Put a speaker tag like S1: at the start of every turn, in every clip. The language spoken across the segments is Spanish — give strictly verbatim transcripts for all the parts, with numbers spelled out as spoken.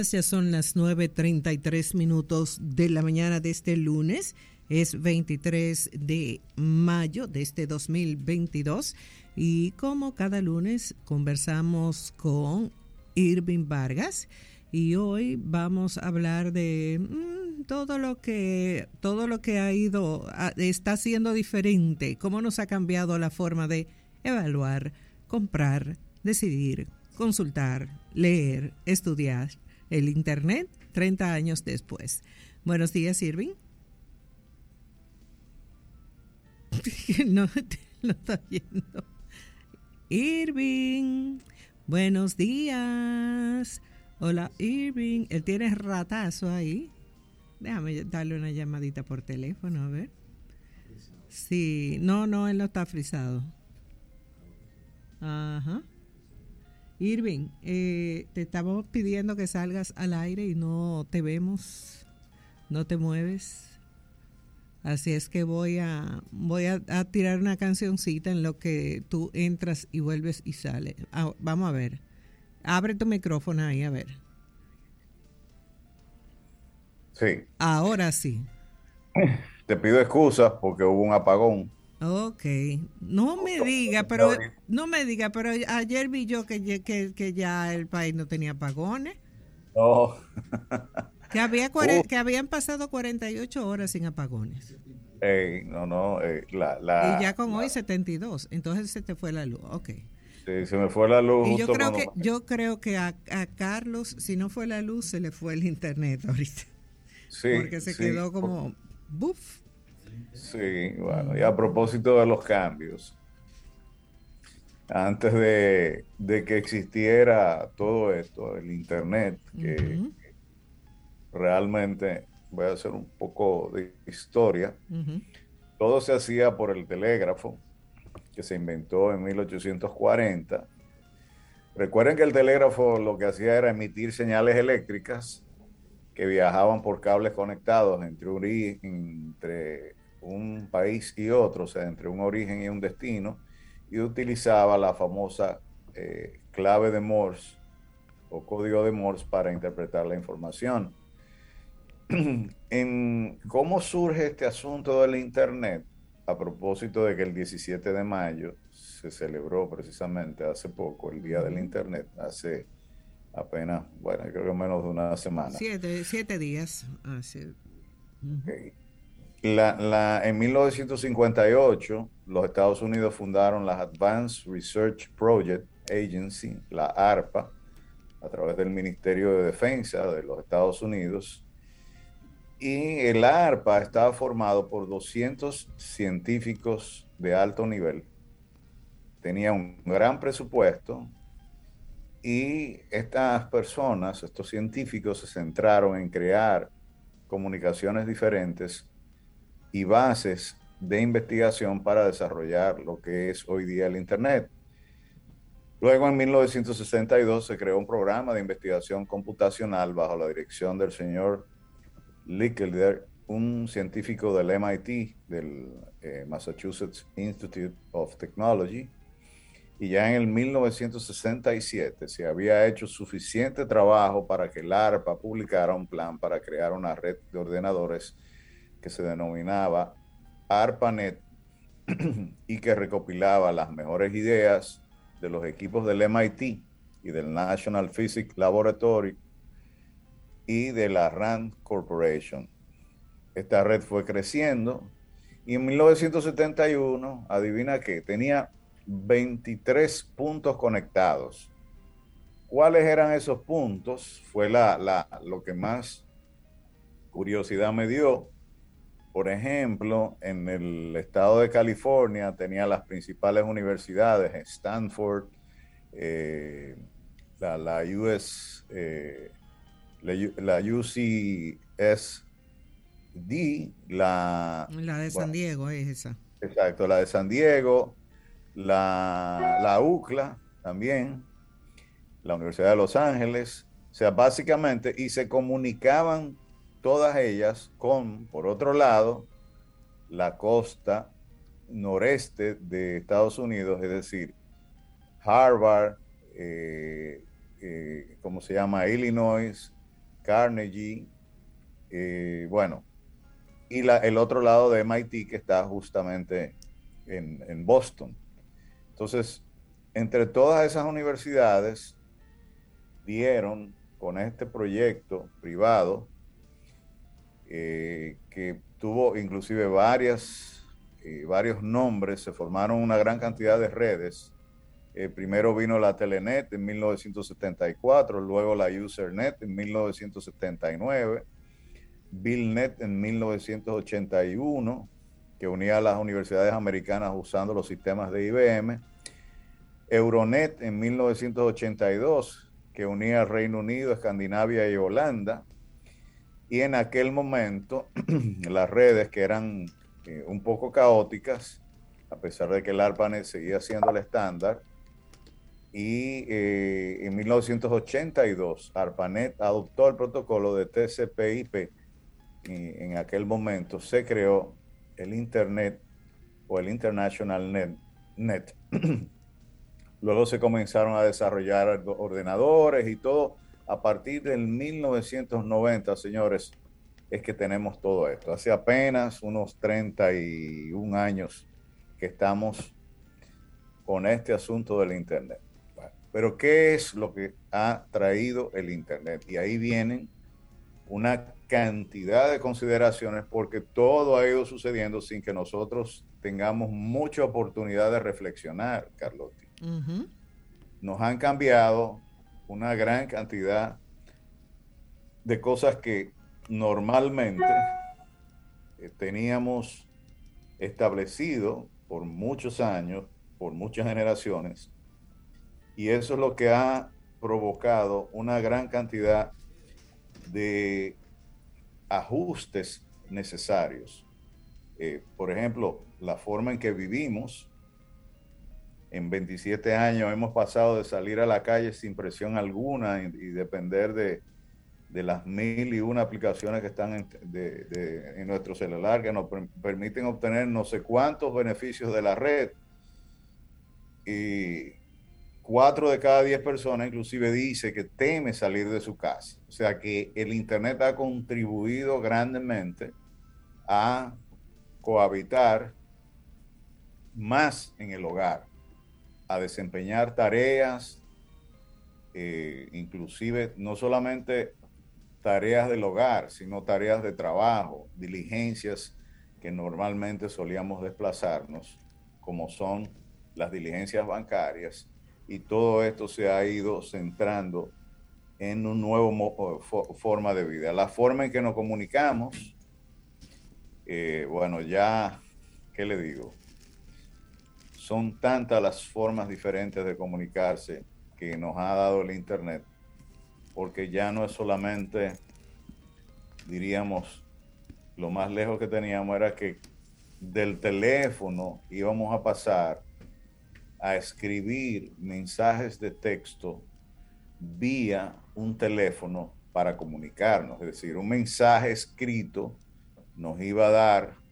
S1: Ya son las nueve treinta y tres minutos de la mañana de este lunes. Es veintitrés de mayo de este dos mil veintidós. Y como cada lunes conversamos con Irving Vargas. Y hoy vamos a hablar de mmm, todo lo que todo lo que ha ido, a, está siendo diferente. Cómo nos ha cambiado la forma de evaluar, comprar, decidir, consultar, leer, estudiar el Internet treinta años después. Buenos días, Irving. No, lo está viendo. Irving, buenos días. Hola, Irving. Él tiene ratazo ahí. Déjame darle una llamadita por teléfono, a ver. Sí, no, no, él no está frisado. Ajá. Irving, eh, te estamos pidiendo que salgas al aire y no te vemos, no te mueves. Así es que voy a voy a, a tirar una cancioncita en lo que tú entras y vuelves y sales. Ah, vamos a ver. Abre tu micrófono ahí, a ver.
S2: Sí.
S1: Ahora sí.
S2: Te pido excusas porque hubo un apagón.
S1: Ok, no me diga, pero no me diga, pero ayer vi yo que, que, que ya el país no tenía apagones.
S2: No.
S1: Que, había cuare, uh. que habían pasado cuarenta y ocho horas sin apagones.
S2: Ey, no, no, eh, la, la,
S1: y ya con
S2: la,
S1: hoy setenta y dos, entonces se te fue la luz, ok.
S2: Sí, se me fue la luz.
S1: Y
S2: justo
S1: yo creo
S2: cuando...
S1: que, yo creo que a, a Carlos, si no fue la luz, se le fue el internet ahorita.
S2: Sí,
S1: porque se
S2: sí,
S1: quedó como, buf.
S2: Sí, bueno, y a propósito de los cambios, antes de, de que existiera todo esto, el Internet, que uh-huh. realmente, voy a hacer un poco de historia, uh-huh. todo se hacía por el telégrafo, que se inventó en mil ochocientos cuarenta. Recuerden que el telégrafo lo que hacía era emitir señales eléctricas que viajaban por cables conectados entre un, entre un país y otro, o sea, entre un origen y un destino, y utilizaba la famosa eh, clave de Morse o código de Morse para interpretar la información. En cómo surge este asunto del Internet, a propósito de que el diecisiete de mayo se celebró precisamente hace poco el Día del Internet, hace apenas, bueno, creo que menos de una semana.
S1: Siete, siete días. Ah, sí. Uh-huh.
S2: Okay. La, la, en mil novecientos cincuenta y ocho, los Estados Unidos fundaron la Advanced Research Project Agency, la ARPA, a través del Ministerio de Defensa de los Estados Unidos. Y el ARPA estaba formado por doscientos científicos de alto nivel. Tenía un gran presupuesto. Y estas personas, estos científicos, se centraron en crear comunicaciones diferentes y bases de investigación para desarrollar lo que es hoy día el Internet. Luego, en mil novecientos sesenta y dos, se creó un programa de investigación computacional bajo la dirección del señor Licklider, un científico del M I T, del eh, Massachusetts Institute of Technology. Y ya en el mil novecientos sesenta y siete se había hecho suficiente trabajo para que el ARPA publicara un plan para crear una red de ordenadores que se denominaba ARPANET y que recopilaba las mejores ideas de los equipos del M I T y del National Physics Laboratory y de la RAND Corporation. Esta red fue creciendo y en mil novecientos setenta y uno, adivina qué, tenía veintitrés puntos conectados. ¿Cuáles eran esos puntos? Fue la, la, lo que más curiosidad me dio. Por ejemplo, en el estado de California tenía las principales universidades, Stanford, eh, la, la U S, eh, la, la U C S D, la...
S1: La de San bueno, Diego es esa.
S2: Exacto, la de San Diego, la, la U C L A también, la Universidad de Los Ángeles, o sea, básicamente, y se comunicaban todas ellas con, por otro lado, la costa noreste de Estados Unidos, es decir, Harvard, eh, eh, ¿cómo se llama? Illinois, Carnegie, eh, bueno, y la, el otro lado de M I T que está justamente en, en Boston. Entonces, entre todas esas universidades dieron con este proyecto privado eh, que tuvo inclusive varias, eh, varios nombres, se formaron una gran cantidad de redes. Eh, primero vino la Telenet en mil novecientos setenta y cuatro, luego la Usernet en mil novecientos setenta y nueve, Billnet en mil novecientos ochenta y uno, que unía a las universidades americanas usando los sistemas de I B M, Euronet en mil novecientos ochenta y dos, que unía Reino Unido, Escandinavia y Holanda, y en aquel momento las redes que eran eh, un poco caóticas, a pesar de que el ARPANET seguía siendo el estándar, y eh, en mil novecientos ochenta y dos ARPANET adoptó el protocolo de T C P I P y en aquel momento se creó el Internet o el International Net. Net. Luego se comenzaron a desarrollar ordenadores y todo. A partir del mil novecientos noventa, señores, es que tenemos todo esto. Hace apenas unos treinta y un años que estamos con este asunto del Internet. Bueno, pero ¿qué es lo que ha traído el Internet? Y ahí vienen una cantidad de consideraciones porque todo ha ido sucediendo sin que nosotros tengamos mucha oportunidad de reflexionar, Carlotti. Uh-huh. Nos han cambiado una gran cantidad de cosas que normalmente eh, teníamos establecido por muchos años, por muchas generaciones, y eso es lo que ha provocado una gran cantidad de ajustes necesarios. Eh, por ejemplo, la forma en que vivimos. En veintisiete años hemos pasado de salir a la calle sin presión alguna y, y depender de, de las mil y una aplicaciones que están en, de, de, en nuestro celular que nos per, permiten obtener no sé cuántos beneficios de la red. Y cuatro de cada diez personas inclusive dice que teme salir de su casa. O sea que el Internet ha contribuido grandemente a cohabitar más en el hogar, a desempeñar tareas, eh, inclusive no solamente tareas del hogar, sino tareas de trabajo, diligencias que normalmente solíamos desplazarnos, como son las diligencias bancarias, y todo esto se ha ido centrando en un nuevo mo- fo- forma de vida. La forma en que nos comunicamos, eh, bueno, ya, ¿qué le digo? Son tantas las formas diferentes de comunicarse que nos ha dado el Internet, porque ya no es solamente, diríamos, lo más lejos que teníamos era que del teléfono íbamos a pasar a escribir mensajes de texto vía un teléfono para comunicarnos. Es decir, un mensaje escrito nos iba a dar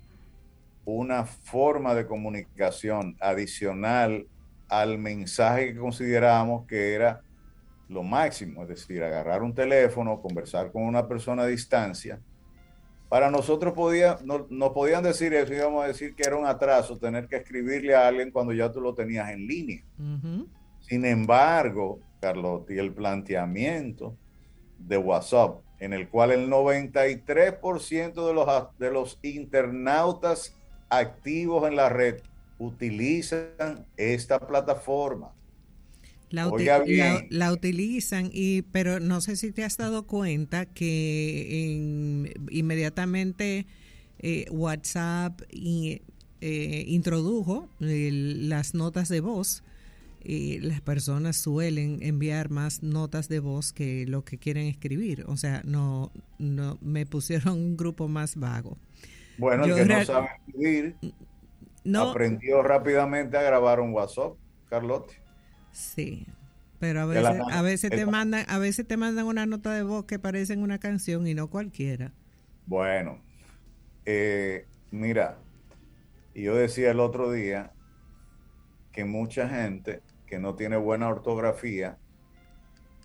S2: una forma de comunicación adicional al mensaje que considerábamos que era lo máximo, es decir, agarrar un teléfono, conversar con una persona a distancia. Para nosotros podía, no, nos podían decir eso, íbamos a decir que era un atraso tener que escribirle a alguien cuando ya tú lo tenías en línea. Uh-huh. Sin embargo, Carlotti, el planteamiento de WhatsApp, en el cual el noventa y tres por ciento de los, de los internautas activos en la red utilizan esta plataforma.
S1: La, uti- la, la utilizan, y pero no sé si te has dado cuenta que en, inmediatamente eh, WhatsApp y, eh, introdujo el, las notas de voz. Eh, las personas suelen enviar más notas de voz que lo que quieren escribir. O sea, no, no me pusieron un grupo más vago.
S2: Bueno, el Yo que no sabe escribir no, aprendió rápidamente a grabar un WhatsApp, Carlotti.
S1: Sí, pero a veces, la, a veces te mandan, a veces te mandan una nota de voz que parece una canción y no cualquiera.
S2: Bueno, eh, mira, yo decía el otro día que mucha gente que no tiene buena ortografía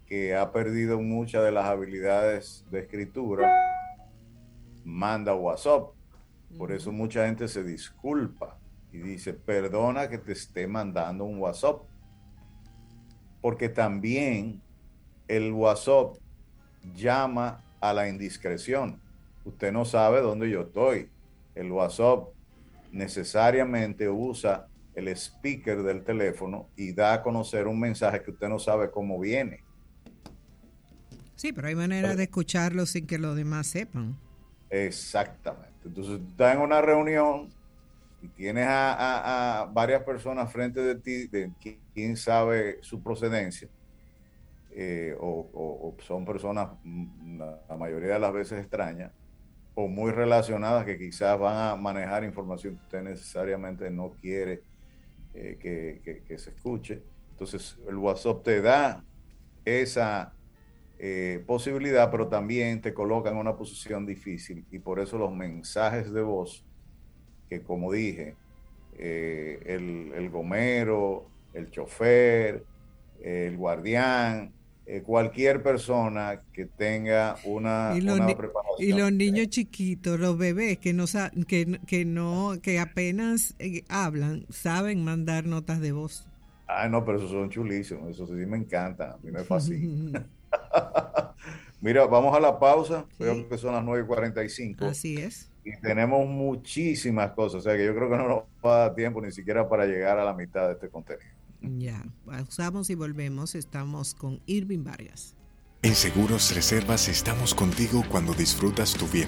S2: que ha perdido muchas de las habilidades de escritura, manda WhatsApp. Por eso mucha gente se disculpa y dice, perdona que te esté mandando un WhatsApp. Porque también el WhatsApp llama a la indiscreción. Usted no sabe dónde yo estoy. El WhatsApp necesariamente usa el speaker del teléfono y da a conocer un mensaje que usted no sabe cómo viene.
S1: Sí, pero hay manera de escucharlo sin que los demás sepan.
S2: Exactamente. Entonces, tú estás en una reunión y tienes a, a, a varias personas frente de ti, de quién sabe su procedencia, eh, o, o, o son personas, la, la mayoría de las veces extrañas, o muy relacionadas que quizás van a manejar información que usted necesariamente no quiere eh, que, que, que se escuche. Entonces, el WhatsApp te da esa eh, posibilidad, pero también te coloca en una posición difícil, y por eso los mensajes de voz, que como dije, eh, el, el gomero, el chofer, el guardián, eh, cualquier persona que tenga una,
S1: y los,
S2: una
S1: ni-
S2: preparación.
S1: y los niños chiquitos, los bebés que no sa- que, que no que apenas eh, hablan, saben mandar notas de voz.
S2: Ah, no, pero esos son chulísimos, esos sí me encantan, a mí me fascina. Mira, vamos a la pausa,
S1: Sí.
S2: veo que son las nueve y cuarenta y cinco
S1: Así es.
S2: y tenemos muchísimas cosas, o sea que yo creo que no nos va a dar tiempo ni siquiera para llegar a la mitad de este contenido.
S1: Ya, pausamos y volvemos. Estamos con Irving Vargas.
S3: En Seguros Reservas estamos contigo cuando disfrutas tu bienestar.